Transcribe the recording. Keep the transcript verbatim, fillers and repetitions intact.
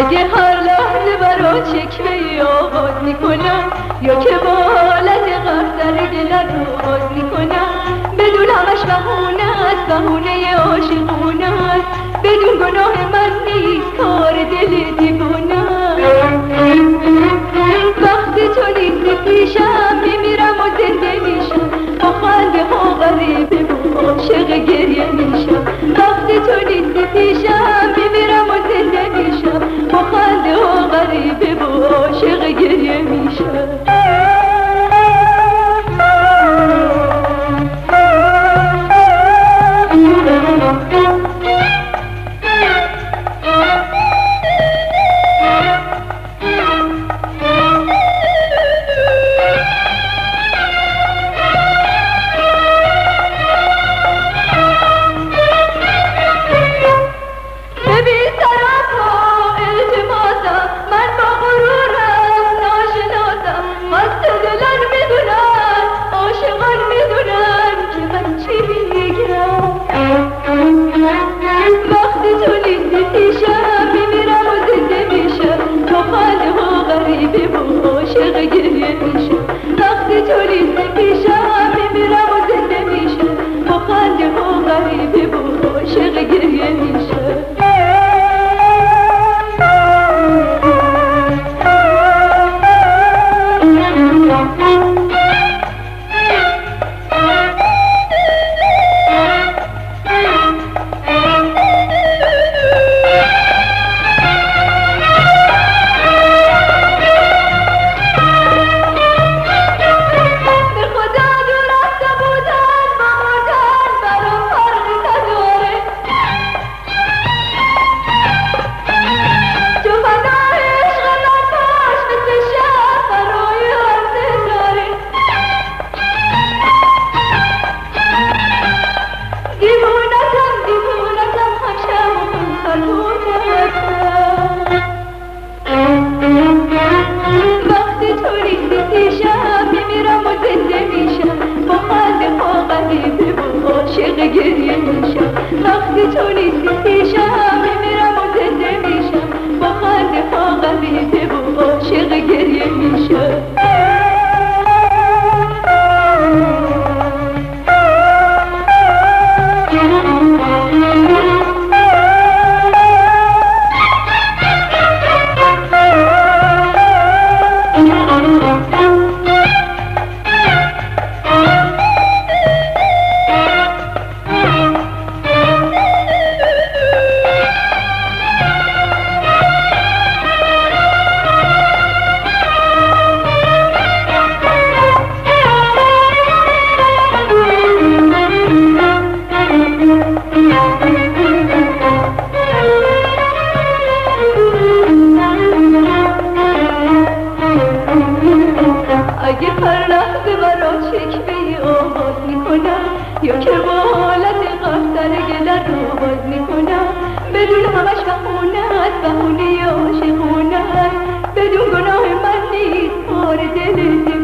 اگه هر لحظه برا چکمه ای آغاز میکنم یا که با حالت قهر دلت رو باز میکنم، بدون همش بهونه است، بهونه عاشقونه است، بدون گناه من نیست، کار دل دیوونه. وقتی تو نیستی پیشم میمیرم و زنده میشم، با خنده ها غریبه و عاشق گریه میشم. وقتی تو نیستی پیشم میمیرم و زنده میشم، با خنده ها غریبه و عاشق گریه میشم. وقتی تو نیستی پیشم میمیرم و زنده میشم، با خنده ها غریبه و عاشق گریه میشم. وقتی تو نیستی پیشم میمیرم و زنده میشم، با خنده ها غریبه و عاشق گریه میشم. وقتی تو نیستی پیشم میمیرم و زنده میشم، با خنده ها غریبه و عاشق گریه میشم. اگه هر لحظه برا چکمه ای آغاز میکنم یا که با حالت قهر گلت رو باز میکنم، بدون همش بهونه است، بهونه عاشقونه است، بدون گناه من نیست، کار دل